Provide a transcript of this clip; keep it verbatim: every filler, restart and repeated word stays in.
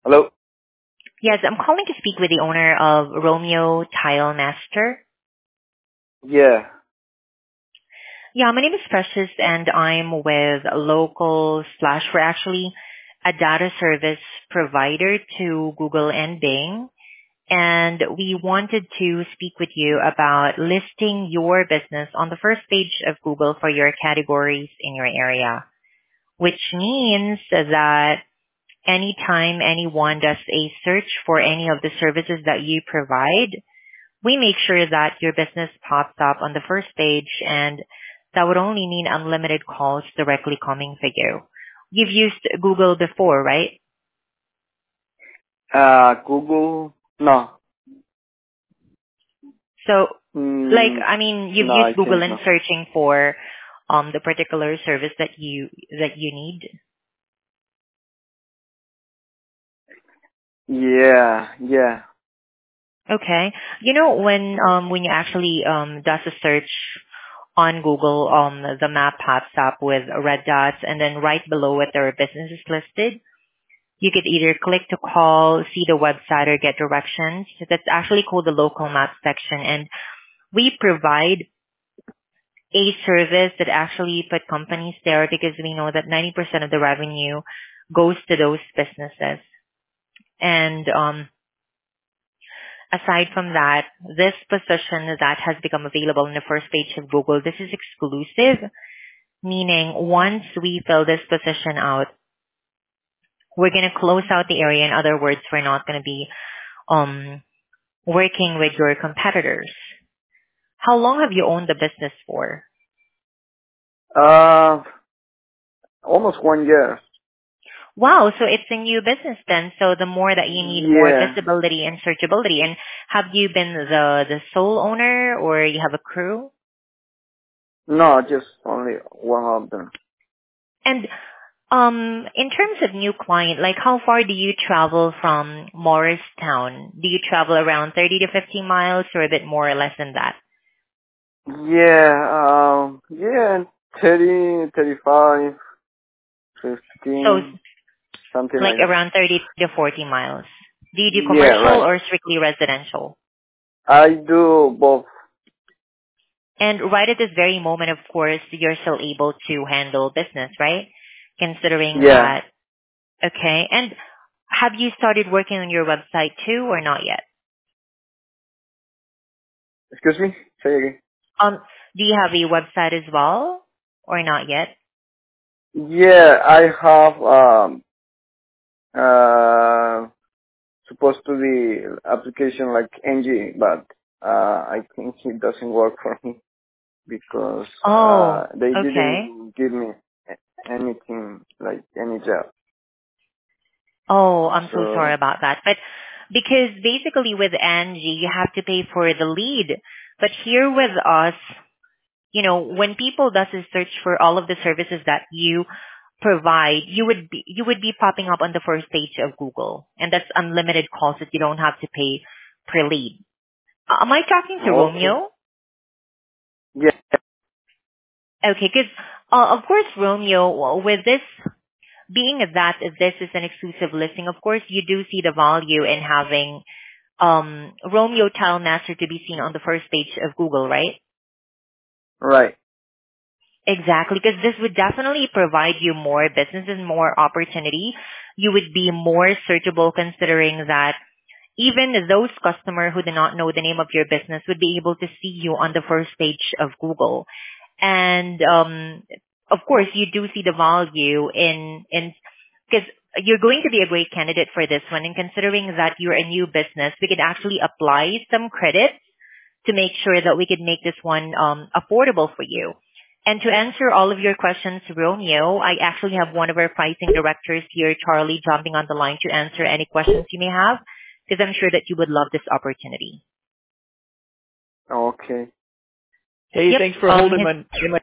Hello? Yes, I'm calling to speak with the owner of Romeo Tile Master. Yeah. Yeah, my name is Precious and I'm with local slash we're actually a data service provider to Google and Bing. And we wanted to speak with you about listing your business on the first page of Google for your categories in your area, which means that anytime anyone does a search for any of the services that you provide, we make sure that your business pops up on the first page, and that would only mean unlimited calls directly coming for you. You've used Google before, right? Uh, Google? No. So, like, Mm, I mean, you've no, I used Google think in no. searching for um the particular service that you that you need. Yeah, yeah. Okay. You know, when um when you actually um does a search on Google, um the map pops up with red dots, and then right below it there are businesses listed. You could either click to call, see the website, or get directions. That's actually called the local map section, and we provide a service that actually put companies there because we know that ninety percent of the revenue goes to those businesses. And um aside from that, this position that has become available on the first page of Google, this is exclusive, meaning once we fill this position out, we're going to close out the area. In other words, we're not going to be um, working with your competitors. How long have you owned the business for? Uh, almost one year. Wow, so it's a new business then. So the more that you need more Yeah. visibility and searchability. And have you been the the sole owner or you have a crew? No, just only one of them. And um, in terms of new client, like how far do you travel from Morristown? Do you travel around thirty to fifty miles or a bit more or less than that? Yeah, um, yeah, thirty, thirty-five, So fifteen, something like like that. around thirty to forty miles. Do you do Yeah, commercial right. or strictly residential? I do both. And right at this very moment, of course, you're still able to handle business, right? Considering Yeah. that, okay. And have you started working on your website too or not yet? Excuse me? Say again. Um, do you have a website as well or not yet? Yeah, I have, um, uh, supposed to be application like N G, but uh, I think it doesn't work for me because uh, Oh, they okay. didn't give me a- anything like any job. Oh, I'm so sorry So about that. But because basically with Angie, you have to pay for the lead. But here with us, you know, when people does a search for all of the services that you provide, you would be, you would be popping up on the first page of Google. And that's unlimited calls that you don't have to pay per lead. Uh, Am I talking to okay, Romeo? yeah, Okay, because uh, of course, Romeo, with this being that this is an exclusive listing, of course, you do see the value in having um, Romeo Tile Master to be seen on the first page of Google, right? right, Exactly, because this would definitely provide you more business and more opportunity. You would be more searchable considering that even those customers who do not know the name of your business would be able to see you on the first page of Google. And um, of course, you do see the value in in because you're going to be a great candidate for this one. And considering that you're a new business, we could actually apply some credit to make sure that we could make this one um, affordable for you. And to answer all of your questions, Romeo, I actually have one of our pricing directors here, Charlie, jumping on the line to answer any questions you may have, because I'm sure that you would love this opportunity. okay. Hey, Yep. thanks for Um, holding his my, my